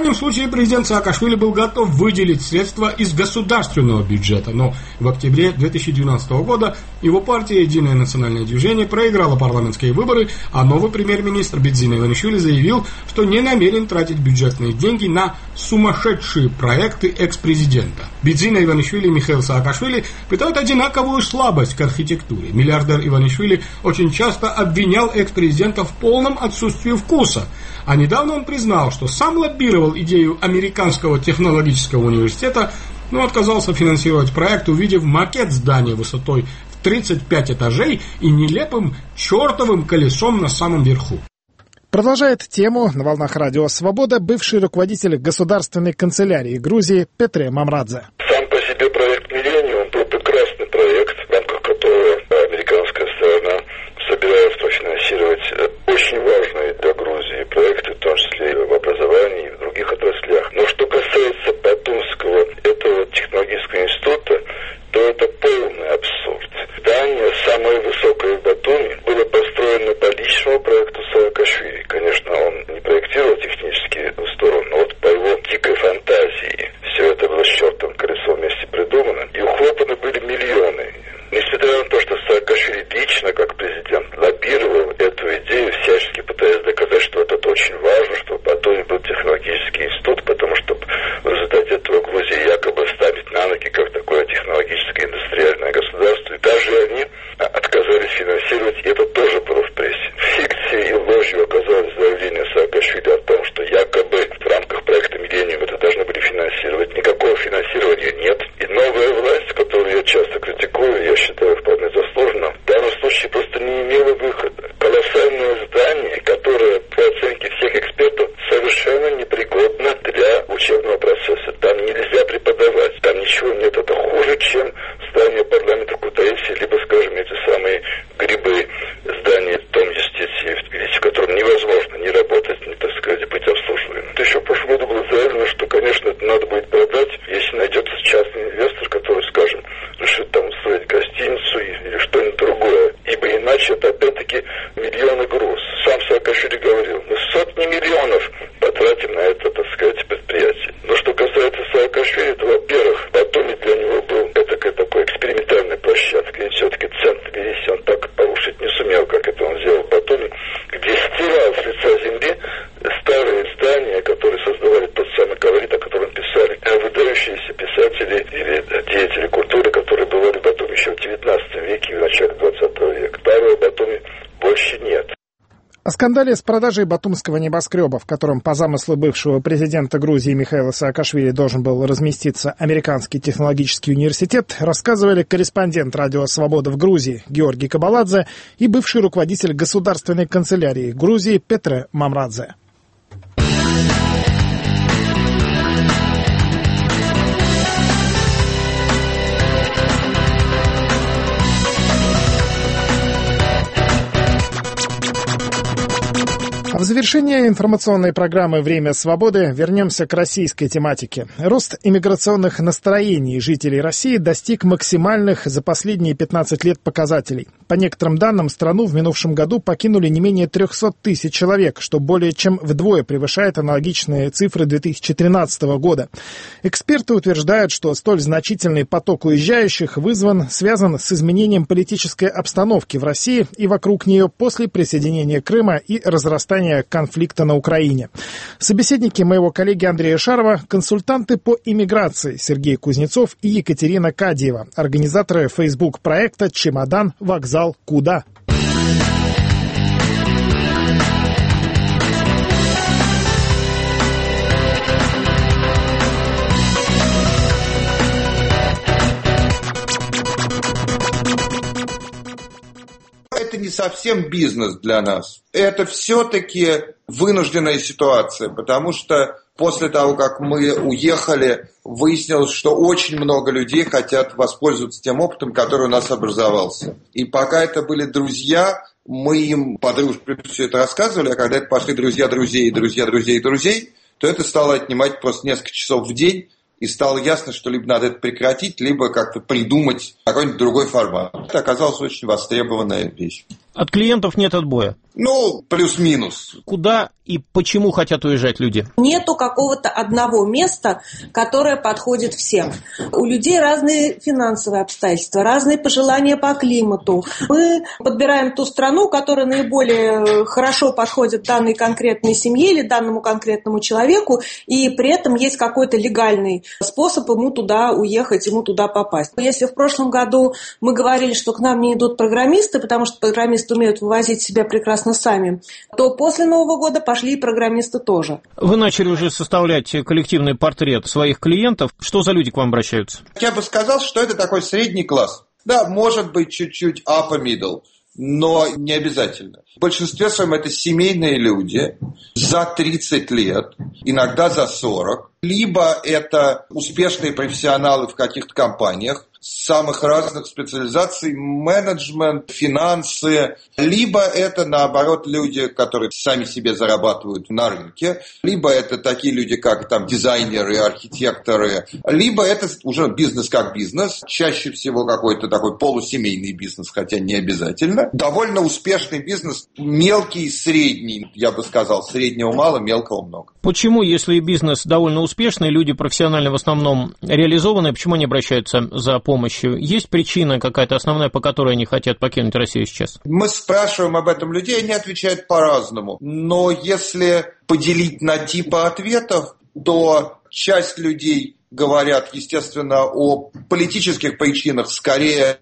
крайнем случае президент Саакашвили был готов выделить средства из государственного бюджета, но в октябре 2012 года его партия «Единое национальное движение» проиграла парламентские выборы, а новый премьер-министр Бидзина Иванишвили заявил, что не намерен тратить бюджетные деньги на сумасшедшие проекты экс-президента. Бидзина Иванишвили и Михаил Саакашвили питают одинаковую слабость к архитектуре. Миллиардер Иванишвили очень часто обвинял экс-президента в полном отсутствии вкуса. А недавно он признал, что сам лоббировал идею американского технологического университета, но отказался финансировать проект, увидев макет здания высотой в 35 этажей и нелепым чертовым колесом на самом верху. Продолжает тему на волнах радио «Свобода» бывший руководитель государственной канцелярии Грузии Петре Мамрадзе. Сам по себе проект «Миллениум» был прекрасный проект, в рамках которого американская сторона собирается профинансировать очень важные для Грузии проекты, в том числе и в образовании, и в других отраслях. Но что касается Батумского этого технологического института, то это полный абсурд. Здание самое высокое в Батуми было построено по личному проекту Саакашвили. Конечно, он не проектировал технические стороны, но вот по его дикой фантазии все это было с чертовым колесом вместе придумано. И ухлопаны были миллионы. Несмотря на то, что Саакашвили лично, как президент, лоббировал эту идею, всячески пытаясь доказать, что это очень важно, чтобы в Батуми был технологический институт, потому что в результате этого Грузия якобы ставит на ноги как такое технологическое индустриальное государство. И даже они отказались финансировать, и это тоже было в прессе. Фикцией и ложью оказалось заявление Саакашвили о том, что якобы в рамках проекта «Миллениум» это должны были финансировать. Никакого финансирования нет. И новая власть, которую я часто критикую, я считаю вполне заслуженно, в данном случае просто не имела выхода. Колоссальное здание, которое, по оценке всех экспертов, совершенно непригодно для учебного процесса. Там нельзя преподавать, там ничего нет. Это хуже, чем здание парламента в Кутаиси, либо, скажем, эти самые грибы, здания Дом юстиции в Тбилиси, в котором невозможно не работать, не, так сказать, быть обслуживаемым. Еще в прошлом году было заявлено, что, конечно, это надо будет продать, если найдется частный инвестор, который, скажем, решит там устроить гостиницу или что-нибудь другое. Ибо иначе это опять-таки миллионы груз. Сам Саакашвили говорил, мы сотни миллионов потратим на это, так сказать, предприятие. Но что касается Саакашвили, то, во-первых, Батуми для него был такой экспериментальной площадкой. И все-таки центр Тбилиси он так порушить не сумел, как это он сделал в Батуми, где стирал с лица земли старые здания, которые создавали тот самый колорит, о котором писали выдающиеся писатели или деятели культуры, которые бывали в Батуми еще в 19 веке и в начале 20 века. Старого Батуми больше нет. О скандале с продажей батумского небоскреба, в котором по замыслу бывшего президента Грузии Михаила Саакашвили должен был разместиться американский технологический университет, рассказывали корреспондент радио «Свобода» в Грузии Георгий Кабаладзе и бывший руководитель государственной канцелярии Грузии Петре Мамрадзе. В завершение информационной программы «Время свободы» вернемся к российской тематике. Рост иммиграционных настроений жителей России достиг максимальных за последние 15 лет показателей. По некоторым данным, страну в минувшем году покинули не менее 300 тысяч человек, что более чем вдвое превышает аналогичные цифры 2013 года. Эксперты утверждают, что столь значительный поток уезжающих связан с изменением политической обстановки в России и вокруг нее после присоединения Крыма и разрастания конфликта на Украине. Собеседники моего коллеги Андрея Шарова – консультанты по иммиграции Сергей Кузнецов и Екатерина Кадиева, организаторы Facebook-проекта «Чемодан. Вокзал. Куда?». Это не совсем бизнес для нас. Это все-таки вынужденная ситуация, потому что после того, как мы уехали, выяснилось, что очень много людей хотят воспользоваться тем опытом, который у нас образовался. И пока это были друзья, мы им по дружбе все это рассказывали, а когда это пошли друзья друзей, друзья друзей, друзей, то это стало отнимать просто несколько часов в день. И стало ясно, что либо надо это прекратить, либо как-то придумать какой-нибудь другой формат. Это оказалась очень востребованная вещь. От клиентов нет отбоя? Плюс-минус. Куда и почему хотят уезжать люди? Нету какого-то одного места, которое подходит всем. У людей разные финансовые обстоятельства, разные пожелания по климату. Мы подбираем ту страну, которая наиболее хорошо подходит данной конкретной семье или данному конкретному человеку, и при этом есть какой-то легальный способ ему туда уехать, ему туда попасть. Если в прошлом году мы говорили, что к нам не идут программисты, потому что программисты умеют вывозить себя прекрасно сами, то после Нового года пошли и программисты тоже. Вы начали уже составлять коллективный портрет своих клиентов. Что за люди к вам обращаются? Я бы сказал, что это такой средний класс. Да, может быть, чуть-чуть upper middle, но не обязательно. В большинстве своем это семейные люди за 30 лет, иногда за 40. Либо это успешные профессионалы в каких-то компаниях, самых разных специализаций, менеджмент, финансы, либо это, наоборот, люди, которые сами себе зарабатывают на рынке, либо это такие люди, как там дизайнеры, архитекторы, либо это уже бизнес как бизнес, чаще всего какой-то такой полусемейный бизнес, хотя не обязательно. Довольно успешный бизнес, мелкий, средний, я бы сказал, среднего мало, мелкого много. Почему, если бизнес довольно успешный, люди профессионально в основном реализованные, почему они обращаются за помощью? Есть причина какая-то основная, по которой они хотят покинуть Россию сейчас? Мы спрашиваем об этом людей, они отвечают по-разному. Но если поделить на типы ответов, то часть людей говорят, естественно, о политических причинах, скорее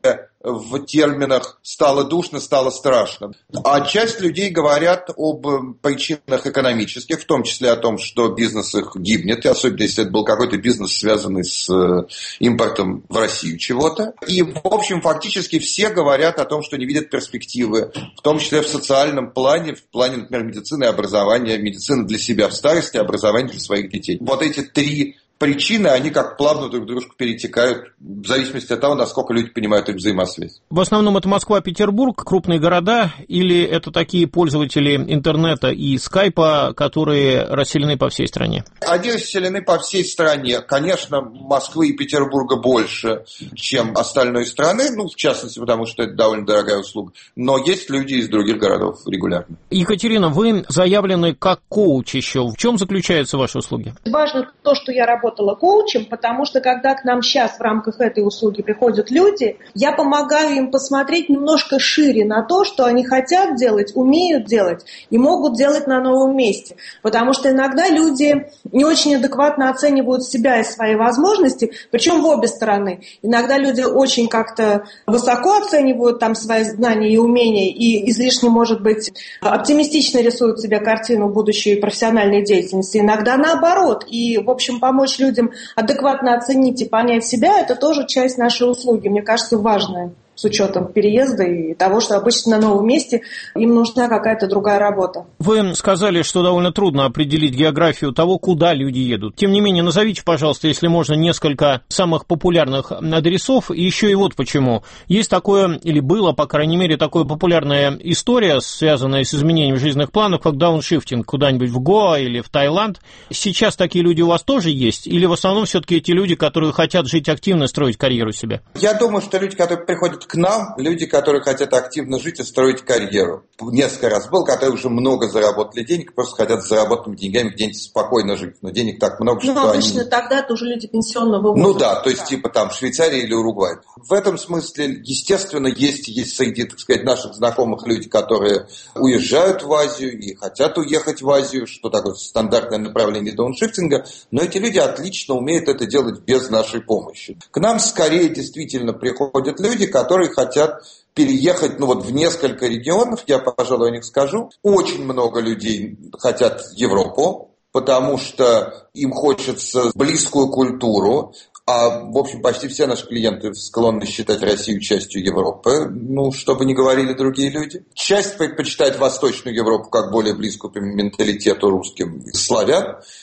в терминах «стало душно, стало страшно». А часть людей говорят об причинах экономических, в том числе о том, что бизнес их гибнет, и особенно если это был какой-то бизнес, связанный с импортом в Россию чего-то. И, в общем, фактически все говорят о том, что не видят перспективы, в том числе в социальном плане, в плане, например, медицины и образования, медицины для себя в старости, образование для своих детей. Вот эти три причины, они как плавно друг дружку перетекают, в зависимости от того, насколько люди понимают их взаимосвязь. В основном это Москва, Петербург, крупные города, или это такие пользователи интернета и скайпа, которые расселены по всей стране? Они расселены по всей стране. Конечно, Москвы и Петербурга больше, чем остальной страны, в частности, потому что это довольно дорогая услуга. Но есть люди из других городов регулярно. Екатерина, вы заявлены как коуч еще. В чем заключаются ваши услуги? Важно то, что я работала коучем, потому что когда к нам сейчас в рамках этой услуги приходят люди, я помогаю им посмотреть немножко шире на то, что они хотят делать, умеют делать и могут делать на новом месте. Потому что иногда люди не очень адекватно оценивают себя и свои возможности, причем в обе стороны. Иногда люди очень как-то высоко оценивают там свои знания и умения и излишне, может быть, оптимистично рисуют себе картину будущей профессиональной деятельности. Иногда наоборот. И, в общем, помочь людям адекватно оценить и понять себя, это тоже часть нашей услуги, мне кажется, важная. С учетом переезда и того, что обычно на новом месте им нужна какая-то другая работа. Вы сказали, что довольно трудно определить географию того, куда люди едут. Тем не менее, назовите, пожалуйста, если можно, несколько самых популярных адресов. И еще и вот почему. Есть такое, или было, по крайней мере, такая популярная история, связанная с изменением жизненных планов, как дауншифтинг куда-нибудь в Гоа или в Таиланд. Сейчас такие люди у вас тоже есть? Или в основном все-таки эти люди, которые хотят жить активно, строить карьеру себе? Я думаю, что люди, которые приходят к нам, люди, которые хотят активно жить и строить карьеру. Несколько раз был, которые уже много заработали денег, просто хотят с заработанными деньгами где-нибудь спокойно жить. Но денег так много, что обычно они... тогда тоже люди пенсионного возраста. То есть типа там Швейцария или Уругвай. В этом смысле, естественно, есть среди, так сказать, наших знакомых люди, которые уезжают в Азию и хотят уехать в Азию, что такое стандартное направление дауншифтинга, но эти люди отлично умеют это делать без нашей помощи. К нам скорее действительно приходят люди, которые хотят переехать в несколько регионов, я, пожалуй, о них скажу. Очень много людей хотят в Европу, потому что им хочется близкую культуру, а, в общем, почти все наши клиенты склонны считать Россию частью Европы, что бы ни говорили другие люди. Часть предпочитает Восточную Европу как более близкую по менталитету русским славян.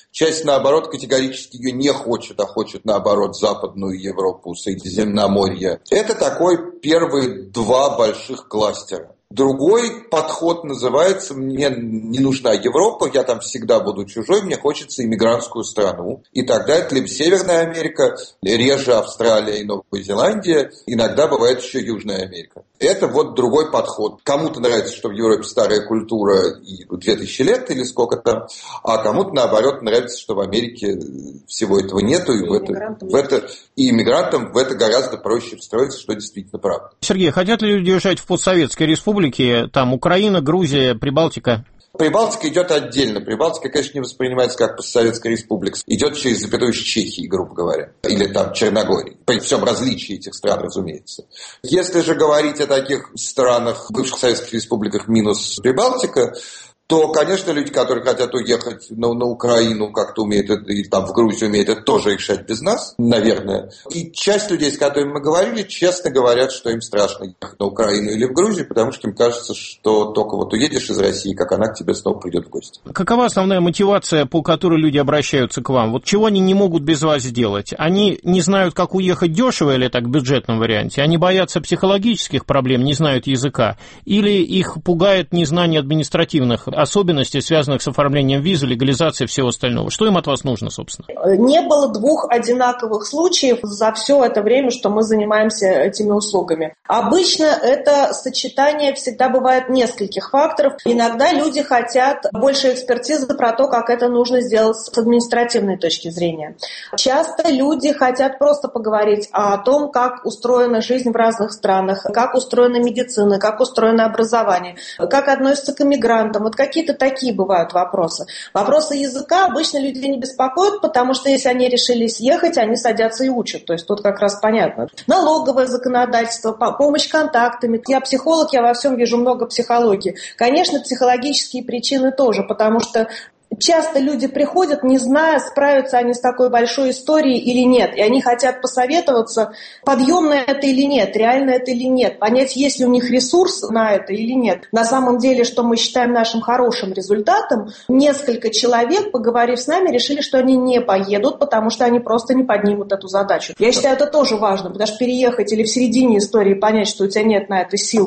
Часть, наоборот, категорически ее не хочет, а хочет, наоборот, Западную Европу, Средиземноморье. Это такой первые два больших кластера. Другой подход называется «Мне не нужна Европа, я там всегда буду чужой, мне хочется иммигрантскую страну». И тогда это либо Северная Америка, реже Австралия и Новая Зеландия, иногда бывает еще Южная Америка. Это вот другой подход. Кому-то нравится, что в Европе старая культура и 2000 лет или сколько там, а кому-то, наоборот, нравится, что в Америке всего этого нету, и иммигрантам в это гораздо проще встроиться, что действительно правда. Сергей, хотят ли люди уезжать в постсоветские республики, там Украина, Грузия, Прибалтика? Прибалтика идет отдельно. Прибалтика, конечно, не воспринимается как постсоветская республика. Идет через запятую Чехии, грубо говоря. Или там Черногории. При всем различии этих стран, разумеется. Если же говорить о таких странах, бывших советских республиках минус Прибалтика, то, конечно, люди, которые хотят уехать на Украину, как-то умеют это, и там в Грузию умеют это тоже решать без нас, наверное. И часть людей, с которыми мы говорили, честно говорят, что им страшно ехать на Украину или в Грузию, потому что им кажется, что только вот уедешь из России, как она к тебе снова придет в гости. Какова основная мотивация, по которой люди обращаются к вам? Вот чего они не могут без вас сделать? Они не знают, как уехать дешево или так в бюджетном варианте? Они боятся психологических проблем, не знают языка? Или их пугает незнание административных особенностей, связанных с оформлением визы, легализацией всего остального? Что им от вас нужно, собственно? Не было двух одинаковых случаев за все это время, что мы занимаемся этими услугами. Обычно это сочетание всегда бывает нескольких факторов. Иногда люди хотят больше экспертизы про то, как это нужно сделать с административной точки зрения. Часто люди хотят просто поговорить о том, как устроена жизнь в разных странах, как устроена медицина, как устроено образование, как относятся к иммигрантам. Вот какие-то такие бывают вопросы. Вопросы языка обычно людей не беспокоят, потому что если они решили съехать, они садятся и учат. То есть тут как раз понятно. Налоговое законодательство, помощь контактами. Я психолог, я во всем вижу много психологии. Конечно, психологические причины тоже, потому что часто люди приходят, не зная, справятся они с такой большой историей или нет. И они хотят посоветоваться, подъемно это или нет, реально это или нет. Понять, есть ли у них ресурс на это или нет. На самом деле, что мы считаем нашим хорошим результатом, несколько человек, поговорив с нами, решили, что они не поедут, потому что они просто не поднимут эту задачу. Я считаю, это тоже важно, потому что переехать или в середине истории понять, что у тебя нет на это сил,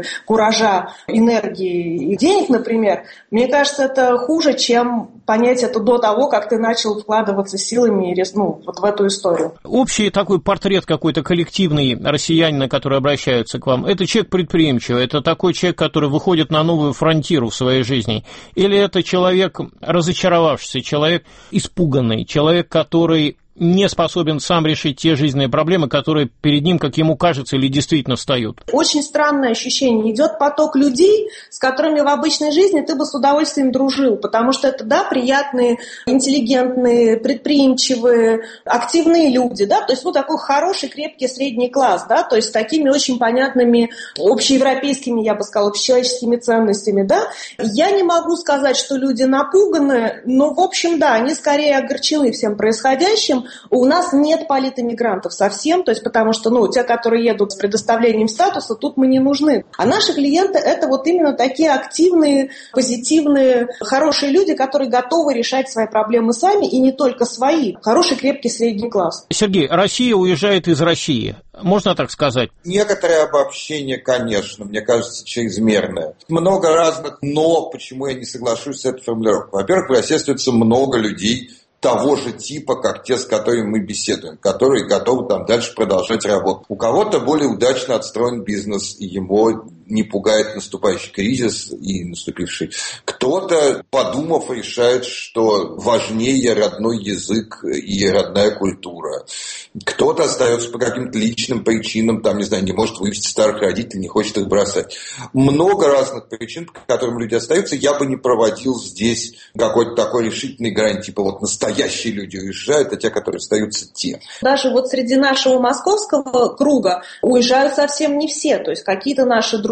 куража, энергии и денег, например, мне кажется, это хуже, чем понять это до того, как ты начал вкладываться силами вот в эту историю. Общий такой портрет какой-то коллективный россиянина, который обращается к вам, это человек предприимчивый, это такой человек, который выходит на новую фронтиру в своей жизни, или это человек разочаровавшийся, человек испуганный, человек, который не способен сам решить те жизненные проблемы, которые перед ним, как ему кажется, или действительно встают. Очень странное ощущение. Идет поток людей, с которыми в обычной жизни ты бы с удовольствием дружил, потому что это, да, приятные, интеллигентные, предприимчивые, активные люди, да, то есть такой хороший, крепкий средний класс, да, то есть с такими очень понятными общеевропейскими, я бы сказала, общечеловеческими ценностями, да. Я не могу сказать, что люди напуганы, но, в общем, да, они скорее огорчены всем происходящим. У нас нет политэмигрантов совсем, то есть потому что, те, которые едут с предоставлением статуса, тут мы не нужны. А наши клиенты – это вот именно такие активные, позитивные, хорошие люди, которые готовы решать свои проблемы сами, и не только свои. Хороший, крепкий средний класс. Сергей, Россия уезжает из России. Можно так сказать? Некоторое обобщение, конечно, мне кажется, чрезмерное. Много разных «но», почему я не соглашусь с этой формулировкой. Во-первых, в России остается много людей того же типа, как те, с которыми мы беседуем, которые готовы там дальше продолжать работу. У кого-то более удачно отстроен бизнес, и его не пугает наступающий кризис и наступивший. Кто-то, подумав, решает, что важнее родной язык и родная культура. Кто-то остается по каким-то личным причинам, не может вывести старых родителей, не хочет их бросать. Много разных причин, по которым люди остаются. Я бы не проводил здесь какой-то такой решительной гарантии, настоящие люди уезжают, а те, которые остаются, те. Даже среди нашего московского круга уезжают совсем не все. То есть какие-то наши друзья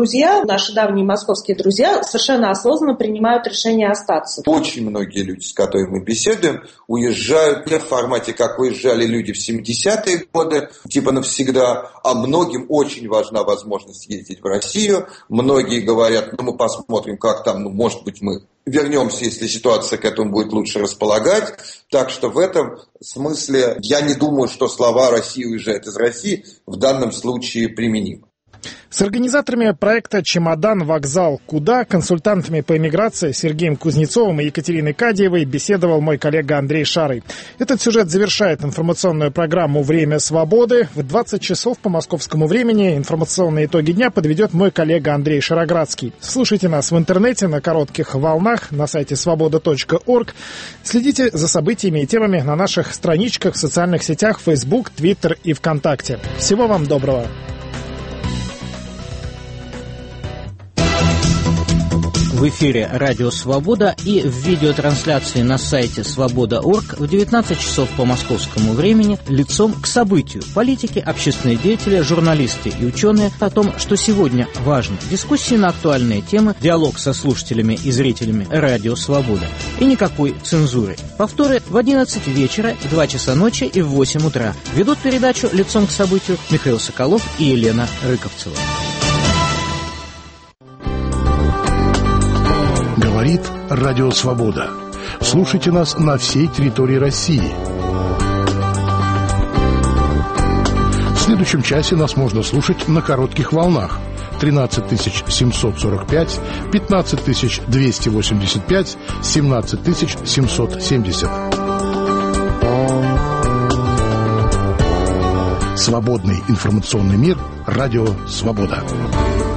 друзья, наши давние московские друзья, совершенно осознанно принимают решение остаться. Очень многие люди, с которыми мы беседуем, уезжают не в формате, как уезжали люди в 70-е годы, типа навсегда, а многим очень важна возможность ездить в Россию. Многие говорят, мы посмотрим, как там, может быть, мы вернемся, если ситуация к этому будет лучше располагать. Так что в этом смысле я не думаю, что слова «Россия уезжает из России» в данном случае применимы. С организаторами проекта «Чемодан. Вокзал. Куда?» консультантами по эмиграции Сергеем Кузнецовым и Екатериной Кадиевой беседовал мой коллега Андрей Шарый. Этот сюжет завершает информационную программу «Время свободы». В 20 часов по московскому времени информационные итоги дня подведет мой коллега Андрей Шароградский. Слушайте нас в интернете на коротких волнах на сайте свобода.орг. Следите за событиями и темами на наших страничках в социальных сетях Facebook, Twitter и ВКонтакте. Всего вам доброго! В эфире «Радио Свобода» и в видеотрансляции на сайте свобода.орг в 19 часов по московскому времени лицом к событию. Политики, общественные деятели, журналисты и ученые о том, что сегодня важно. Дискуссии на актуальные темы, диалог со слушателями и зрителями «Радио Свобода». И никакой цензуры. Повторы в 11 вечера, в 2 часа ночи и в 8 утра. Ведут передачу лицом к событию Михаил Соколов и Елена Рыковцева. Говорит Радио Свобода. Слушайте нас на всей территории России. В следующем часе нас можно слушать на коротких волнах. 13 745, 15 285, 17 770. Свободный информационный мир. Радио Свобода.